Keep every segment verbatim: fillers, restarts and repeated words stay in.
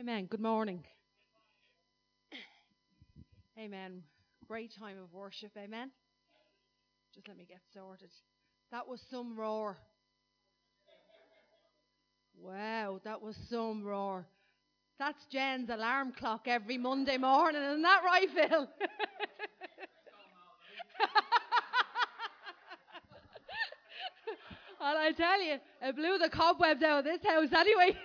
Amen. Good morning. Amen. Great time of worship. Amen. Just let me get sorted. That was some roar. Wow, that was some roar. That's Jen's alarm clock every Monday morning. Isn't that right, Phil? Well, I tell you, it blew the cobwebs out of this house anyway.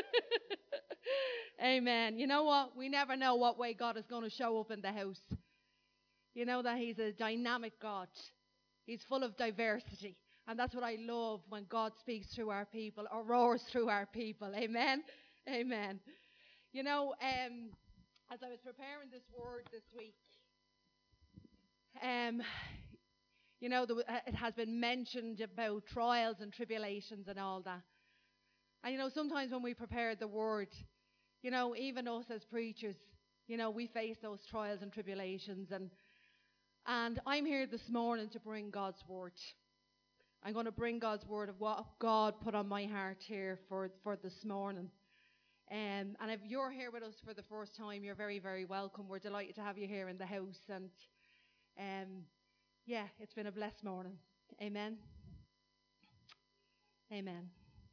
Amen. You know what? We never know what way God is going to show up in the house. You know that He's a dynamic God. He's full of diversity. And that's what I love when God speaks through our people or roars through our people. Amen. Amen. You know, um, as I was preparing this word this week, um, you know, the, uh, it has been mentioned about trials and tribulations and all that. And, you know, sometimes when we prepare the word, you know, even us as preachers, you know, we face those trials and tribulations. And, and I'm here this morning to bring God's word. I'm going to bring God's word of what God put on my heart here for, for this morning. Um, and if you're here with us for the first time, you're very, very welcome. We're delighted to have you here in the house. And um, yeah, it's been a blessed morning. Amen. Amen.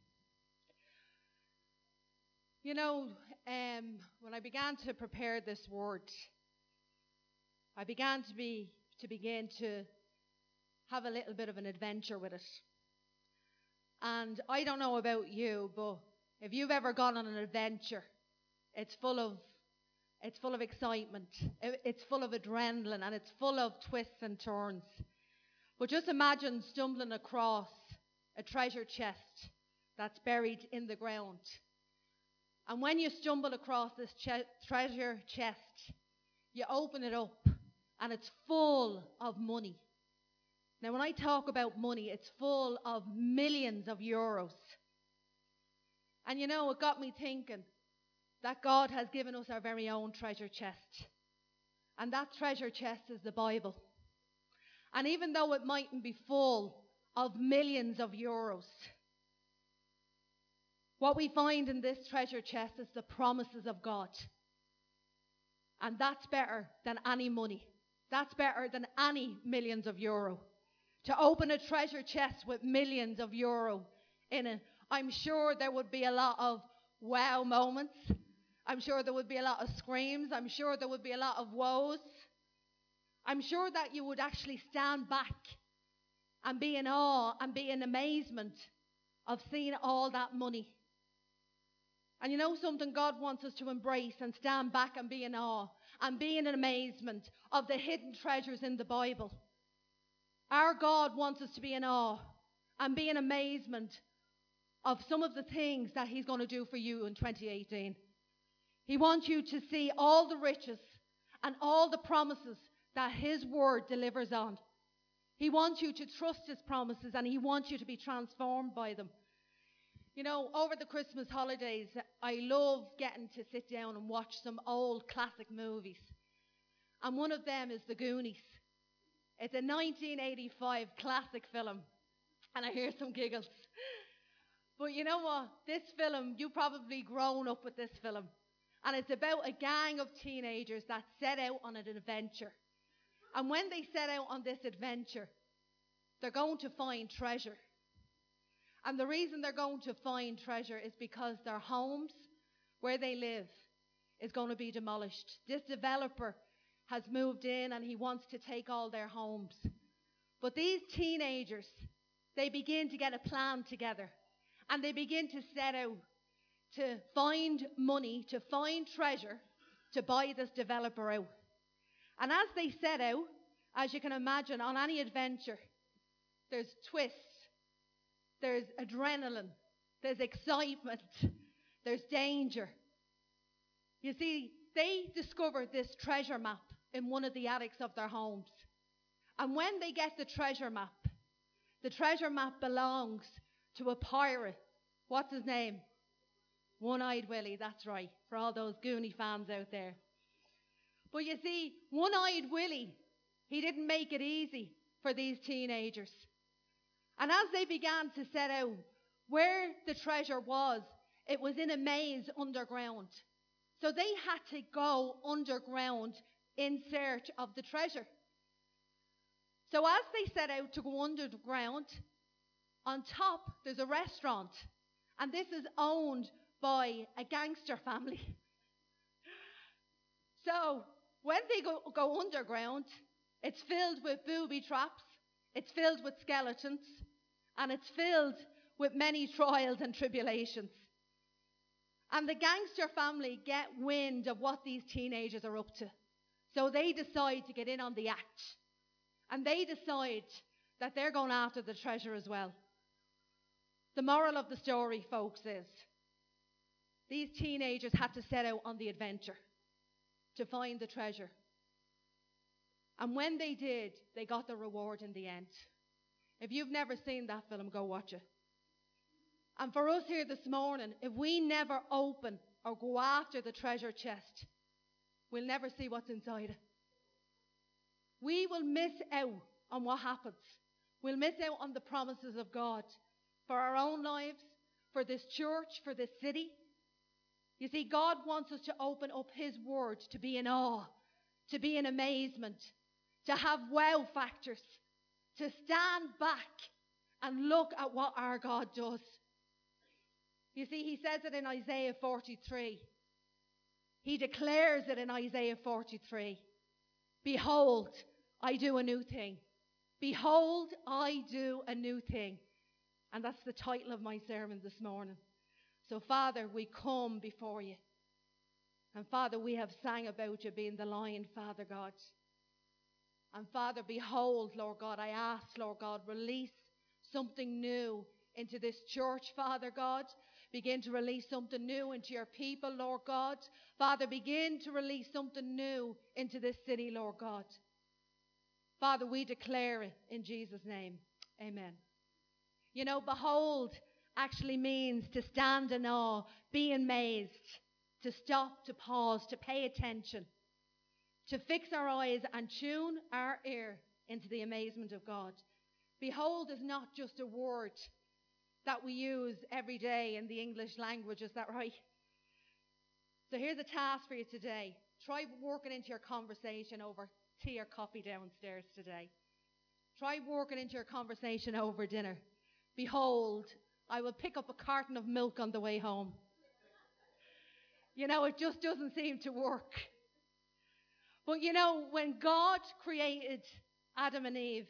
You know, um, when I began to prepare this word, I began to be to begin to have a little bit of an adventure with it. And I don't know about you, but if you've ever gone on an adventure, it's full of it's full of excitement. It's full of adrenaline, and it's full of twists and turns. But just imagine stumbling across a treasure chest that's buried in the ground. And when you stumble across this che- treasure chest, you open it up, and it's full of money. Now, when I talk about money, it's full of millions of euros. And you know, it got me thinking that God has given us our very own treasure chest. And that treasure chest is the Bible. And even though it mightn't be full of millions of euros, what we find in this treasure chest is the promises of God. And that's better than any money. That's better than any millions of euro. To open a treasure chest with millions of euro in it, I'm sure there would be a lot of wow moments. I'm sure there would be a lot of screams. I'm sure there would be a lot of woes. I'm sure that you would actually stand back and be in awe and be in amazement of seeing all that money. And you know something? God wants us to embrace and stand back and be in awe and be in amazement of the hidden treasures in the Bible. Our God wants us to be in awe and be in amazement of some of the things that He's going to do for you in twenty eighteen. He wants you to see all the riches and all the promises that His word delivers on. He wants you to trust His promises, and He wants you to be transformed by them. You know, over the Christmas holidays, I love getting to sit down and watch some old classic movies. And one of them is The Goonies. It's a nineteen eighty-five classic film. And I hear some giggles. But you know what? This film, you've probably grown up with this film. And it's about a gang of teenagers that set out on an adventure. And when they set out on this adventure, they're going to find treasure. And the reason they're going to find treasure is because their homes, where they live, is going to be demolished. This developer has moved in and he wants to take all their homes. But these teenagers, they begin to get a plan together. And they begin to set out to find money, to find treasure, to buy this developer out. And as they set out, as you can imagine, on any adventure, there's twists, there's adrenaline, there's excitement, there's danger. You see, they discovered this treasure map in one of the attics of their homes. And when they get the treasure map, the treasure map belongs to a pirate. What's his name? One-Eyed Willie, that's right, for all those Goonie fans out there. But you see, One-Eyed Willie, he didn't make it easy for these teenagers. And as they began to set out where the treasure was, it was in a maze underground. So they had to go underground in search of the treasure. So as they set out to go underground, on top there's a restaurant. And this is owned by a gangster family. So when they go, go underground, it's filled with booby traps, it's filled with skeletons, and it's filled with many trials and tribulations. And the gangster family get wind of what these teenagers are up to. So they decide to get in on the act. And they decide that they're going after the treasure as well. The moral of the story, folks, is these teenagers had to set out on the adventure to find the treasure. And when they did, they got the reward in the end. If you've never seen that film, go watch it. And for us here this morning, if we never open or go after the treasure chest, we'll never see what's inside it. We will miss out on what happens. We'll miss out on the promises of God for our own lives, for this church, for this city. You see, God wants us to open up His word, to be in awe, to be in amazement, to have wow factors, to stand back and look at what our God does. You see, He says it in Isaiah forty-three. He declares it in Isaiah forty-three. Behold, I do a new thing. Behold, I do a new thing. And that's the title of my sermon this morning. So, Father, we come before you. And, Father, we have sang about you being the Lion, Father God. And, Father, behold, Lord God, I ask, Lord God, release something new into this church, Father God. Begin to release something new into your people, Lord God. Father, begin to release something new into this city, Lord God. Father, we declare it in Jesus' name. Amen. You know, behold actually means to stand in awe, be amazed, to stop, to pause, to pay attention, to fix our eyes and tune our ear into the amazement of God. Behold is not just a word that we use every day in the English language, is that right? So here's a task for you today. Try working into your conversation over tea or coffee downstairs today. Try working into your conversation over dinner. Behold, I will pick up a carton of milk on the way home. You know, it just doesn't seem to work. But you know, when God created Adam and Eve,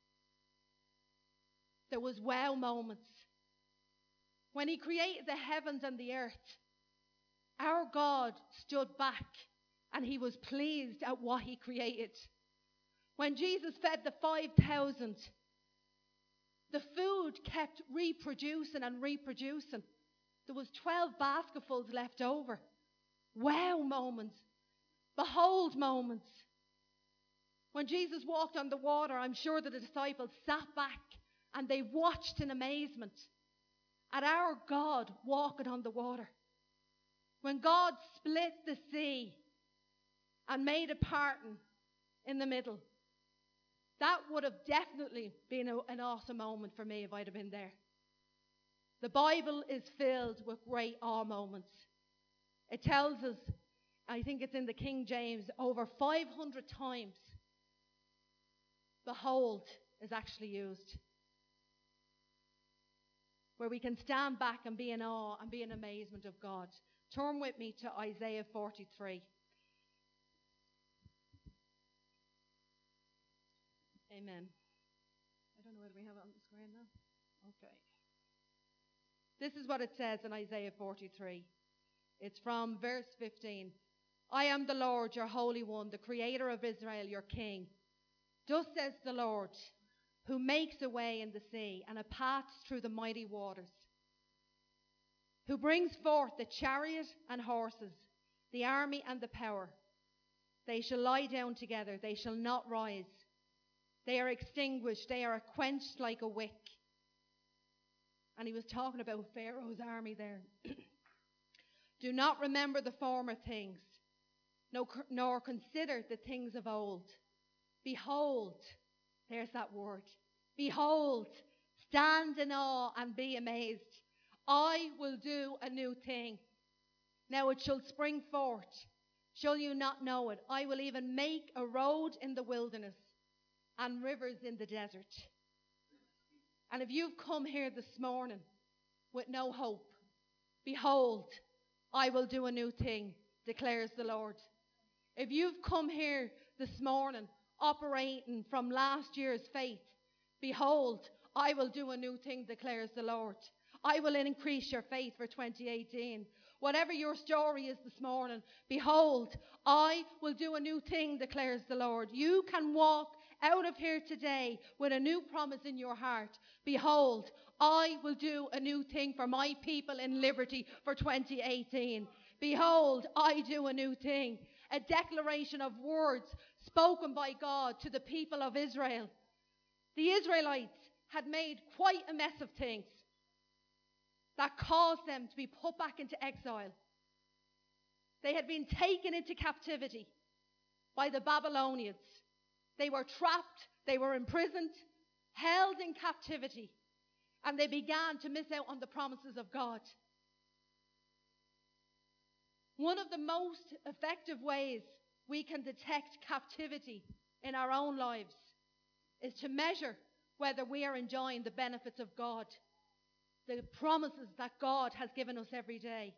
there was wow moments. When He created the heavens and the earth, our God stood back and He was pleased at what He created. When Jesus fed the five thousand, the food kept reproducing and reproducing. There was twelve basketfuls left over. Wow moments. Behold moments. When Jesus walked on the water, I'm sure that the disciples sat back and they watched in amazement at our God walking on the water. When God split the sea and made a parting in the middle, that would have definitely been a, an awesome moment for me if I'd have been there. The Bible is filled with great awe moments. It tells us, I think it's in the King James, over five hundred times, behold is actually used. Where we can stand back and be in awe and be in amazement of God. Turn with me to Isaiah forty-three. Amen. I don't know whether we have it on the screen now. Okay. This is what it says in Isaiah forty-three. It's from verse fifteen. I am the Lord, your Holy One, the Creator of Israel, your King. Thus says the Lord, who makes a way in the sea and a path through the mighty waters, who brings forth the chariot and horses, the army and the power. They shall lie down together, they shall not rise. They are extinguished, they are quenched like a wick. And he was talking about Pharaoh's army there. Do not remember the former things, no, nor consider the things of old. Behold, there's that word. Behold, stand in awe and be amazed. I will do a new thing. Now it shall spring forth. Shall you not know it? I will even make a road in the wilderness and rivers in the desert. And if you've come here this morning with no hope, behold, I will do a new thing, declares the Lord. If you've come here this morning operating from last year's faith, behold, I will do a new thing, declares the Lord. I will increase your faith for twenty eighteen. Whatever your story is this morning, behold, I will do a new thing, declares the Lord. You can walk out of here today with a new promise in your heart. Behold, I will do a new thing for my people in liberty for twenty eighteen. Behold, I do a new thing. A declaration of words spoken by God to the people of Israel. The Israelites had made quite a mess of things that caused them to be put back into exile. They had been taken into captivity by the Babylonians. They were trapped, they were imprisoned, held in captivity, and they began to miss out on the promises of God. One of the most effective ways we can detect captivity in our own lives is to measure whether we are enjoying the benefits of God, the promises that God has given us every day.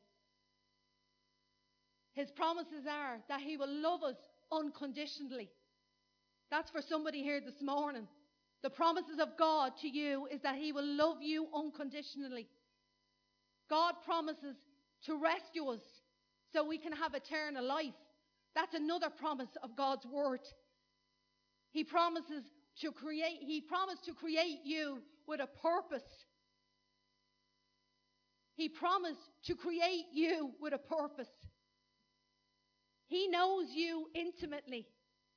His promises are that he will love us unconditionally. That's for somebody here this morning. The promises of God to you is that he will love you unconditionally. God promises to rescue us so we can have eternal life. That's another promise of God's word. He promises to create, he promised to create you with a purpose. He promised to create you with a purpose. He knows you intimately.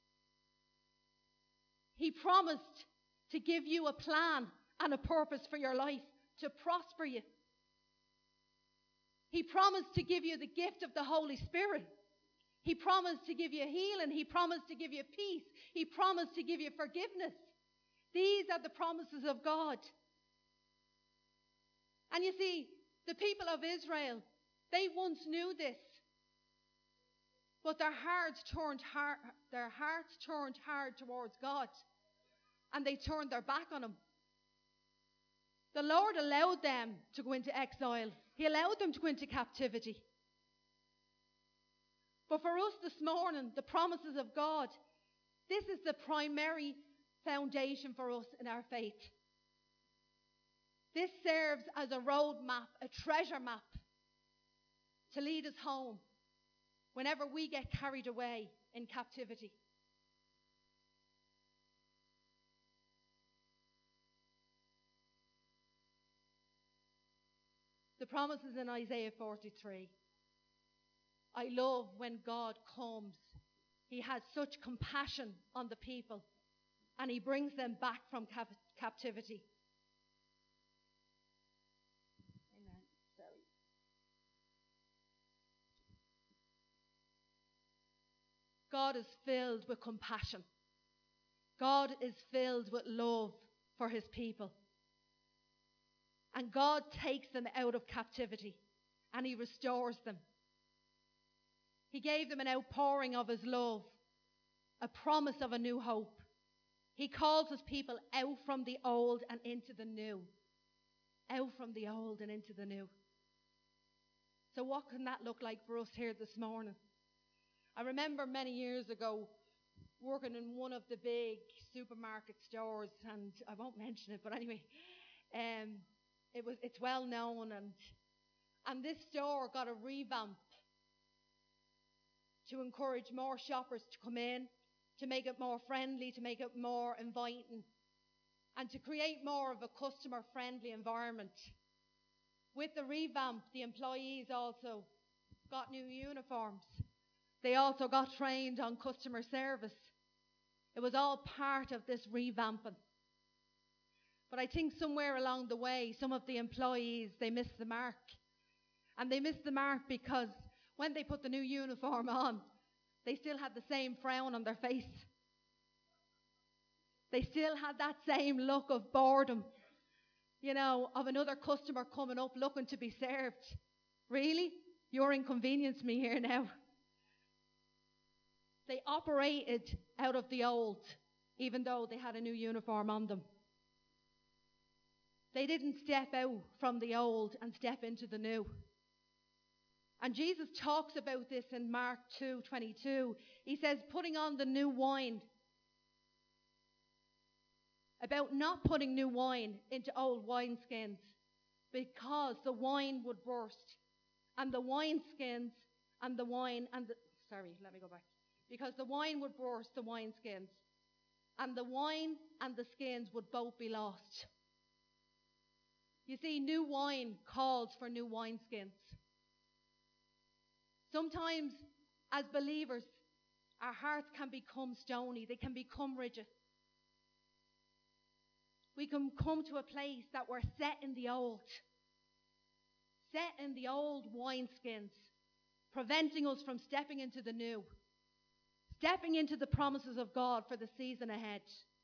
He promised to give you a plan and a purpose for your life, to prosper you. He promised to give you the gift of the Holy Spirit. He promised to give you healing. He promised to give you peace. He promised to give you forgiveness. These are the promises of God. And you see, the people of Israel, they once knew this. But their hearts turned hard, their hearts turned hard towards God. And they turned their back on him. The Lord allowed them to go into exile. He allowed them to go into captivity. But for us this morning, the promises of God, this is the primary foundation for us in our faith. This serves as a road map, a treasure map, to lead us home whenever we get carried away in captivity. The promises in Isaiah forty-three. I love when God comes. He has such compassion on the people, and he brings them back from cap- captivity. Amen. Sorry. God is filled with compassion. God is filled with love for his people. And God takes them out of captivity and he restores them. He gave them an outpouring of his love, a promise of a new hope. He calls his people out from the old and into the new. Out from the old and into the new. So what can that look like for us here this morning? I remember many years ago working in one of the big supermarket stores, and I won't mention it, but anyway, um, it was it's well known, and and this store got a revamp to encourage more shoppers to come in, to make it more friendly, to make it more inviting, and to create more of a customer-friendly environment. With the revamp, the employees also got new uniforms. They also got trained on customer service. It was all part of this revamping. But I think somewhere along the way, some of the employees, they missed the mark. And they missed the mark because when they put the new uniform on, they still had the same frown on their face. They still had that same look of boredom, you know, of another customer coming up looking to be served. Really? You're inconveniencing me here now. They operated out of the old, even though they had a new uniform on them. They didn't step out from the old and step into the new. And Jesus talks about this in Mark two twenty-two. He says, putting on the new wine. About not putting new wine into old wineskins, because the wine would burst. And the wineskins and the wine and the, sorry, let me go back. Because the wine would burst the wineskins. And the wine and the skins would both be lost. You see, new wine calls for new wineskins. Sometimes, as believers, our hearts can become stony. They can become rigid. We can come to a place that we're set in the old. Set in the old wineskins, preventing us from stepping into the new. Stepping into the promises of God for the season ahead.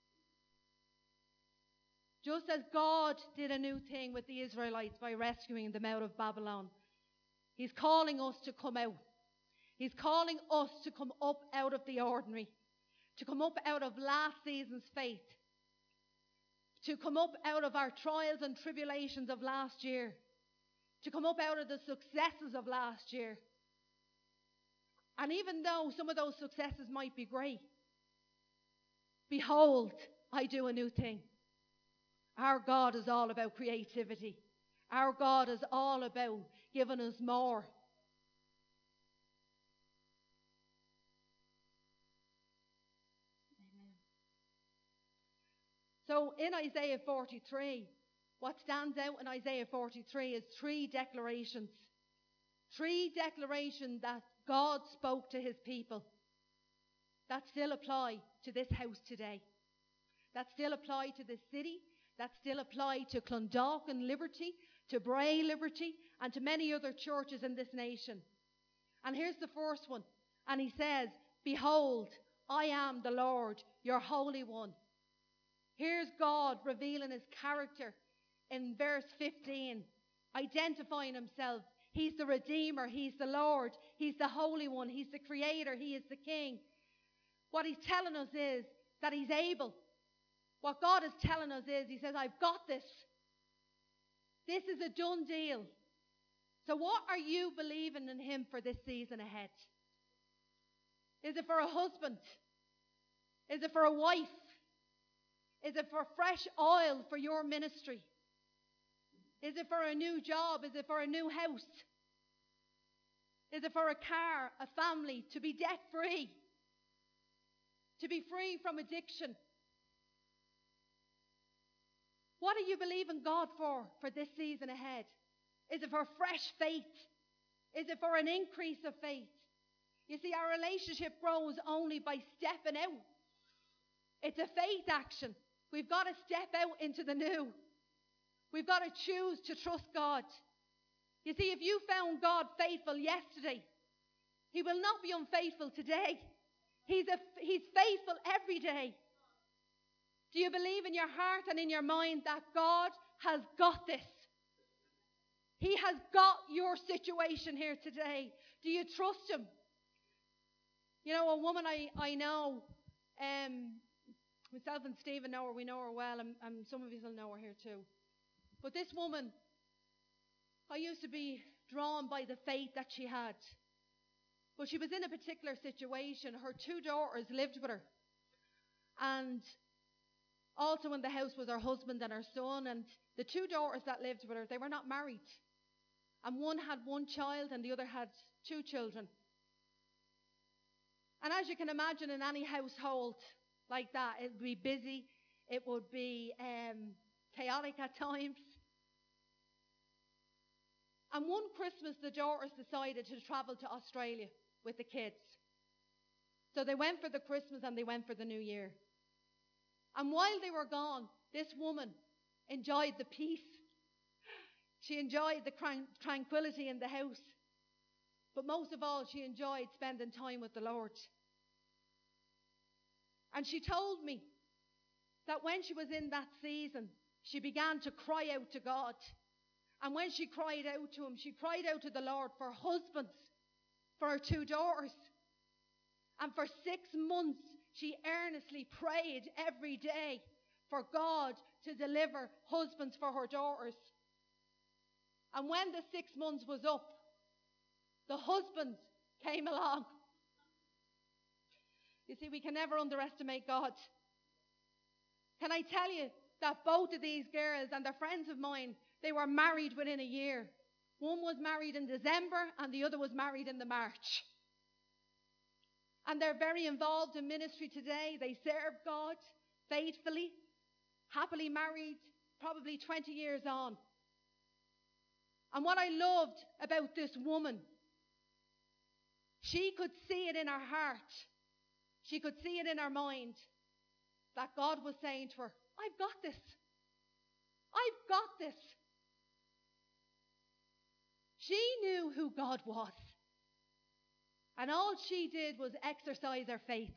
Just as God did a new thing with the Israelites by rescuing them out of Babylon, He's calling us to come out. He's calling us to come up out of the ordinary, to come up out of last season's faith, to come up out of our trials and tribulations of last year, to come up out of the successes of last year. And even though some of those successes might be great, behold, I do a new thing. Our God is all about creativity. Our God is all about giving us more. Amen. So in Isaiah forty-three, what stands out in Isaiah forty-three is three declarations. Three declarations that God spoke to his people that still apply to this house today. That still apply to this city. That still apply to Clondalkin Liberty, to Bray Liberty, and to many other churches in this nation. And here's the first one. And he says, behold, I am the Lord, your Holy One. Here's God revealing his character in verse fifteen, identifying himself. He's the Redeemer. He's the Lord. He's the Holy One. He's the Creator. He is the King. What he's telling us is that he's able. What God is telling us is, he says, I've got this. This is a done deal. So what are you believing in him for this season ahead? Is it for a husband? Is it for a wife? Is it for fresh oil for your ministry? Is it for a new job? Is it for a new house? Is it for a car, a family, to be debt-free? To be free from addiction? What are you believing God for, for this season ahead? Is it for fresh faith? Is it for an increase of faith? You see, our relationship grows only by stepping out. It's a faith action. We've got to step out into the new. We've got to choose to trust God. You see, if you found God faithful yesterday, he will not be unfaithful today. He's, a, he's faithful every day. Do you believe in your heart and in your mind that God has got this? He has got your situation here today. Do you trust him? You know, a woman I, I know, um, myself and Stephen know her, we know her well, and, and some of you will know her here too. But this woman, I used to be drawn by the faith that she had. But she was in a particular situation. Her two daughters lived with her. And also in the house was her husband and her son. And the two daughters that lived with her, they were not married. And one had one child and the other had two children. And as you can imagine, in any household like that, it would be busy. It would be um, chaotic at times. And one Christmas, the daughters decided to travel to Australia with the kids. So they went for the Christmas and they went for the New Year. And while they were gone, this woman enjoyed the peace. She enjoyed the tranquility in the house. But most of all, she enjoyed spending time with the Lord. And she told me that when she was in that season, she began to cry out to God. And when she cried out to him, she cried out to the Lord for husbands for her two daughters. And for six months, she earnestly prayed every day for God to deliver husbands for her daughters. And when the six months was up, the husband came along. You see, we can never underestimate God. Can I tell you that both of these girls, and they're friends of mine, they were married within a year. One was married in December and the other was married in the March. And they're very involved in ministry today. They serve God faithfully, happily married, probably twenty years on. And what I loved about this woman, she could see it in her heart. She could see it in her mind that God was saying to her, I've got this. I've got this. She knew who God was. And all she did was exercise her faith.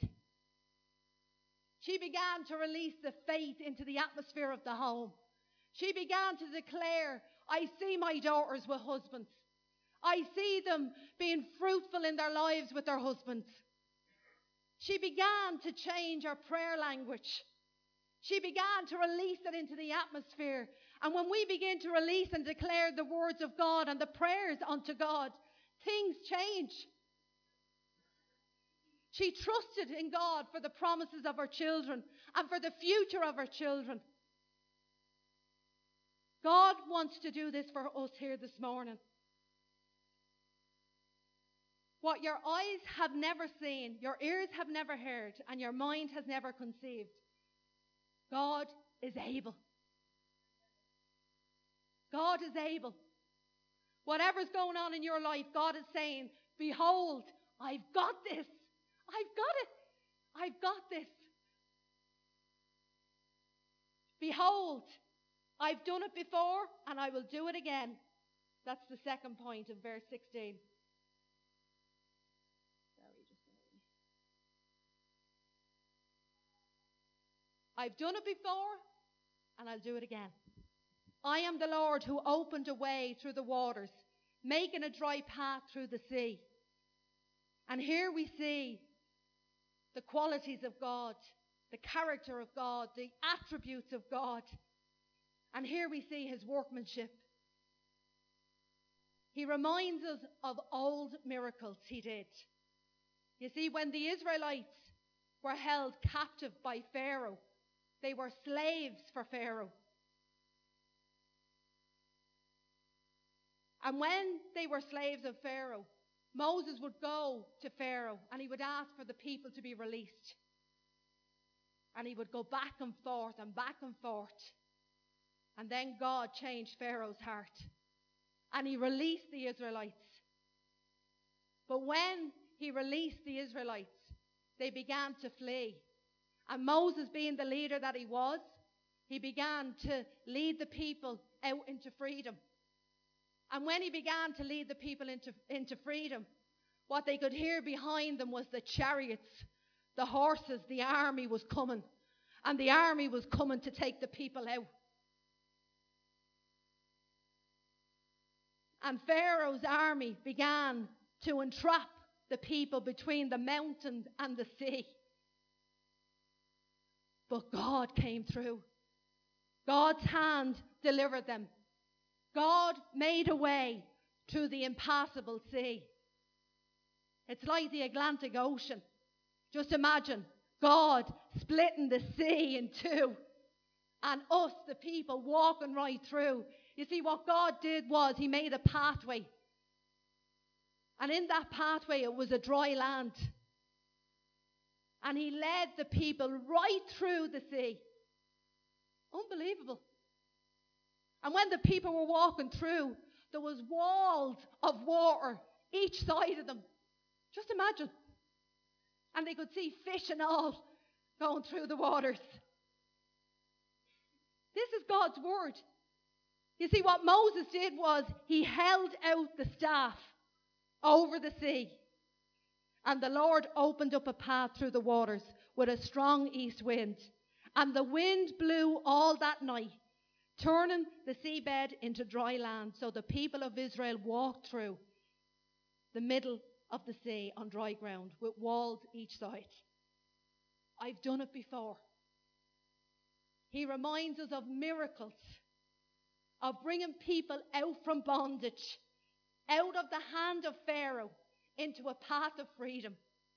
She began to release the faith into the atmosphere of the home. She began to declare, I see my daughters with husbands. I see them being fruitful in their lives with their husbands. She began to change her prayer language. She began to release it into the atmosphere. And when we begin to release and declare the words of God and the prayers unto God, things change. She trusted in God for the promises of her children and for the future of her children. God wants to do this for us here this morning. What your eyes have never seen, your ears have never heard, and your mind has never conceived, God is able. God is able. Whatever's going on in your life, God is saying, behold, I've got this. I've got it. I've got this. Behold, I've done it before and I will do it again. That's the second point of verse sixteen. Sorry, just a minute. I've done it before and I'll do it again. I am the Lord who opened a way through the waters, making a dry path through the sea. And here we see the qualities of God, the character of God, the attributes of God. And here we see his workmanship. He reminds us of old miracles he did. You see, when the Israelites were held captive by Pharaoh, they were slaves for Pharaoh. And when they were slaves of Pharaoh, Moses would go to Pharaoh and he would ask for the people to be released. And he would go back and forth and back and forth. And then God changed Pharaoh's heart. And he released the Israelites. But when he released the Israelites, they began to flee. And Moses, being the leader that he was, he began to lead the people out into freedom. And when he began to lead the people into, into freedom, what they could hear behind them was the chariots, the horses, the army was coming. And the army was coming to take the people out. And Pharaoh's army began to entrap the people between the mountains and the sea. But God came through. God's hand delivered them. God made a way through the impassable sea. It's like the Atlantic Ocean. Just imagine God splitting the sea in two and us, the people, walking right through. You see, what God did was he made a pathway. And in that pathway, it was a dry land. And he led the people right through the sea. Unbelievable. And when the people were walking through, there was walls of water each side of them. Just imagine. And they could see fish and all going through the waters. This is God's word. You see, what Moses did was he held out the staff over the sea. And the Lord opened up a path through the waters with a strong east wind. And the wind blew all that night turning the seabed into dry land so the people of Israel walked through the middle of the sea on dry ground with walls each side. I've done it before. He reminds us of miracles, of bringing people out from bondage, out of the hand of Pharaoh into a path of freedom.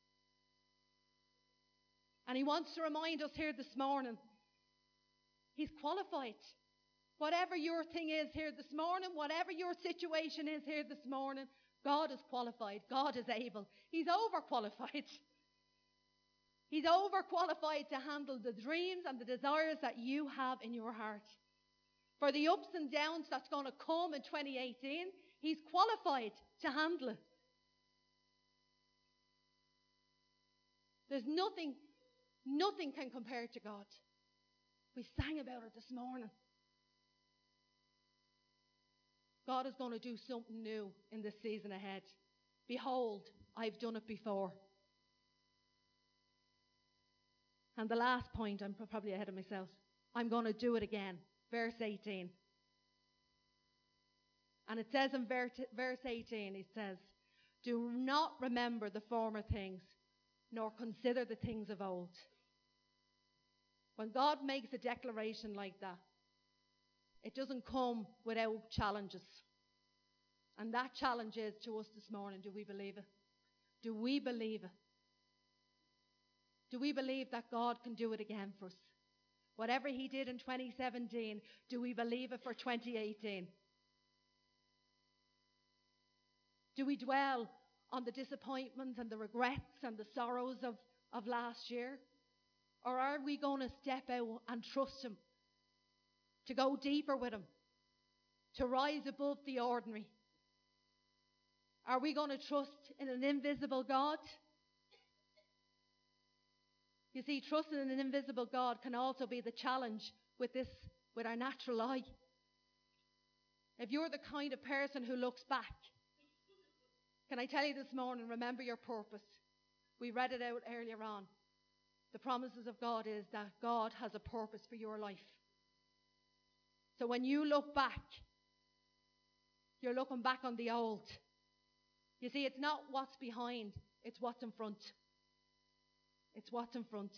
And he wants to remind us here this morning, he's qualified. Whatever your thing is here this morning, whatever your situation is here this morning, God is qualified. God is able. He's overqualified. He's overqualified to handle the dreams and the desires that you have in your heart. For the ups and downs that's going to come in twenty eighteen, he's qualified to handle it. There's nothing, nothing can compare to God. We sang about it this morning. God is going to do something new in this season ahead. Behold, I've done it before. And the last point, I'm probably ahead of myself. I'm going to do it again. Verse eighteen. And it says in verse eighteen, it says, do not remember the former things, nor consider the things of old. When God makes a declaration like that, it doesn't come without challenges. And that challenge is to us this morning, do we believe it? Do we believe it? Do we believe that God can do it again for us? Whatever he did in twenty seventeen, do we believe it for twenty eighteen? Do we dwell on the disappointments and the regrets and the sorrows of, of last year? Or are we going to step out and trust him? To go deeper with him? To rise above the ordinary? Are we going to trust in an invisible God? You see, trusting in an invisible God can also be the challenge with this, with our natural eye. If you're the kind of person who looks back, can I tell you this morning, remember your purpose. We read it out earlier on. The promises of God is that God has a purpose for your life. So when you look back, you're looking back on the old. You see, it's not what's behind, it's what's in front. It's what's in front.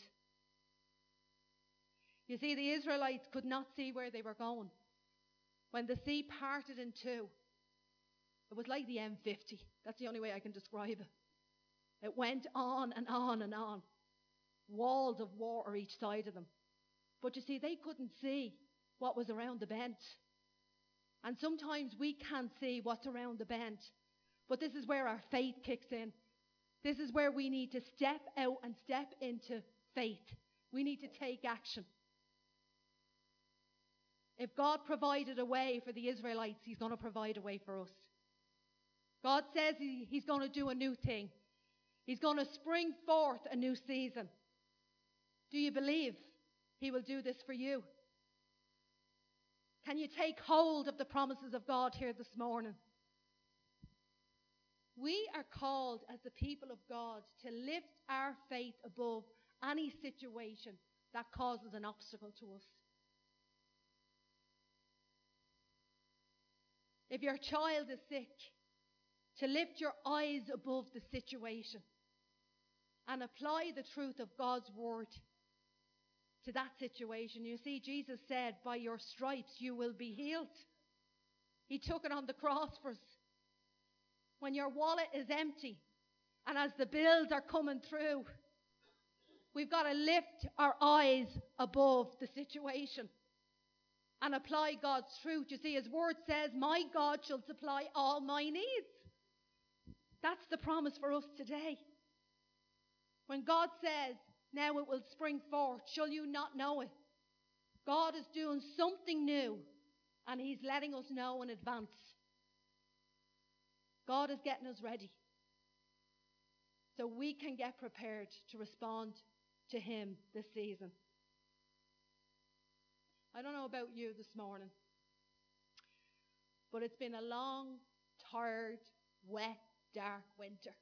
You see, the Israelites could not see where they were going. When the sea parted in two, it was like the M fifty. That's the only way I can describe it. It went on and on and on. Walls of water each side of them. But you see, they couldn't see what was around the bend. And sometimes we can't see what's around the bend. But this is where our faith kicks in. This is where we need to step out and step into faith. We need to take action. If God provided a way for the Israelites, he's going to provide a way for us. God says he, he's going to do a new thing. He's going to spring forth a new season. Do you believe he will do this for you? Can you take hold of the promises of God here this morning? We are called as the people of God to lift our faith above any situation that causes an obstacle to us. If your child is sick, to lift your eyes above the situation and apply the truth of God's word to that situation. You see, Jesus said, by your stripes you will be healed. He took it on the cross for us. When your wallet is empty and as the bills are coming through, we've got to lift our eyes above the situation and apply God's truth. You see, his word says, my God shall supply all my needs. That's the promise for us today. When God says, now it will spring forth, shall you not know it? God is doing something new and he's letting us know in advance. God is getting us ready so we can get prepared to respond to him this season. I don't know about you this morning, but it's been a long, tired, wet, dark winter.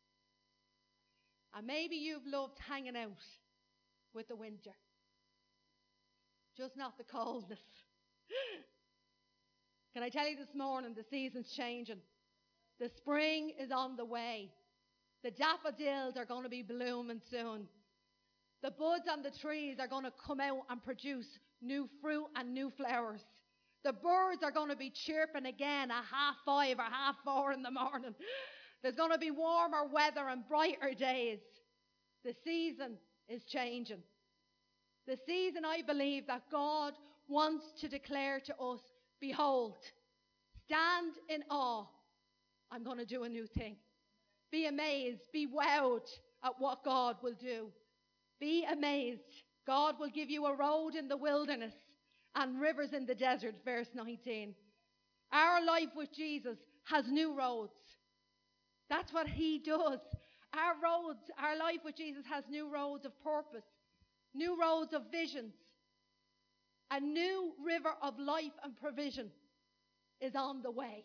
And maybe you've loved hanging out with the winter, just not the coldness. Can I tell you this morning, the season's changing. The spring is on the way. The daffodils are going to be blooming soon. The buds on the trees are going to come out and produce new fruit and new flowers. The birds are going to be chirping again at half five or half four in the morning. There's going to be warmer weather and brighter days. The season is changing. The season, I believe, that God wants to declare to us, behold, stand in awe. I'm going to do a new thing. Be amazed. Be wowed at what God will do. Be amazed. God will give you a road in the wilderness and rivers in the desert, verse nineteen. Our life with Jesus has new roads. That's what he does. Our roads, our life with Jesus has new roads of purpose, new roads of visions. A new river of life and provision is on the way.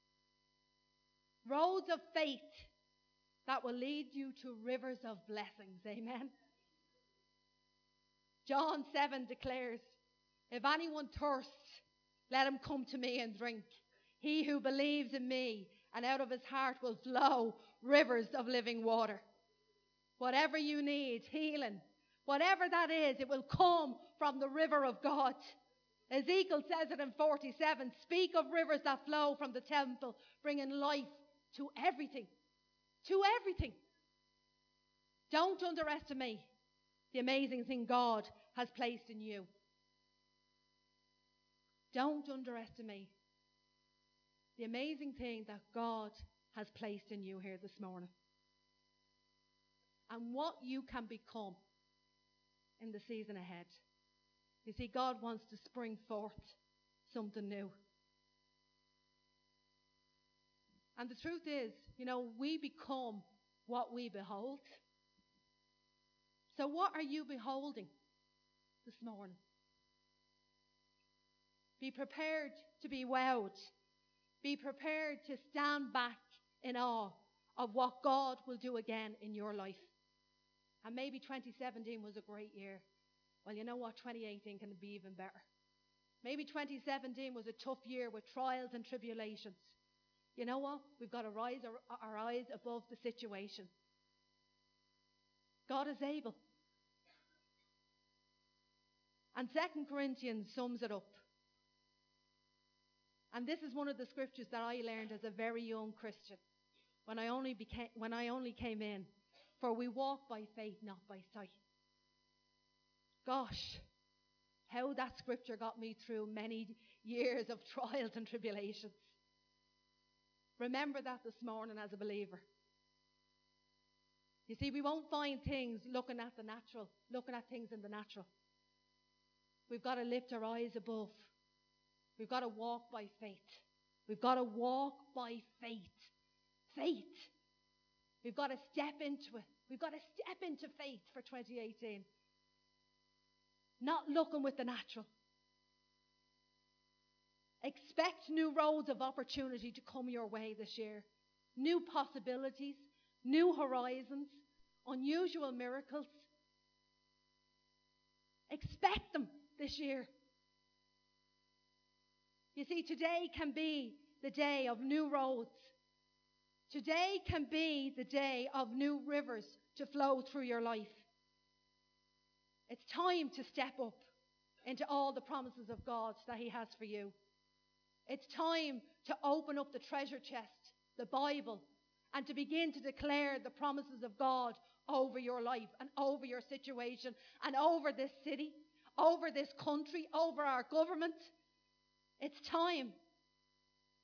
Roads of faith that will lead you to rivers of blessings. Amen. John seven declares, if anyone thirsts, let him come to me and drink. He who believes in me, and out of his heart will flow rivers of living water. Whatever you need, healing, whatever that is, it will come from the river of God. Ezekiel says it in forty-seven, speak of rivers that flow from the temple, bringing life to everything. To everything. Don't underestimate the amazing thing God has placed in you. Don't underestimate the amazing thing that God has placed in you here this morning. And what you can become in the season ahead. You see, God wants to spring forth something new. And the truth is, you know, we become what we behold. So what are you beholding this morning? Be prepared to be wowed. Be prepared to stand back in awe of what God will do again in your life. And maybe twenty seventeen was a great year. Well, you know what? twenty eighteen can be even better. Maybe twenty seventeen was a tough year with trials and tribulations. You know what? We've got to rise our, our eyes above the situation. God is able. And Second Corinthians sums it up. And this is one of the scriptures that I learned as a very young Christian when I only became when I only came in. For we walk by faith, not by sight. Gosh, how that scripture got me through many years of trials and tribulations. Remember that this morning as a believer. You see, we won't find things looking at the natural, looking at things in the natural. We've got to lift our eyes above. We've got to walk by faith. We've got to walk by faith. Faith. We've got to step into it. We've got to step into faith for twenty eighteen. Not looking with the natural. Expect new roads of opportunity to come your way this year. New possibilities, new horizons, unusual miracles. Expect them this year. You see, today can be the day of new roads. Today can be the day of new rivers to flow through your life. It's time to step up into all the promises of God that He has for you. It's time to open up the treasure chest, the Bible, and to begin to declare the promises of God over your life and over your situation and over this city, over this country, over our government. It's time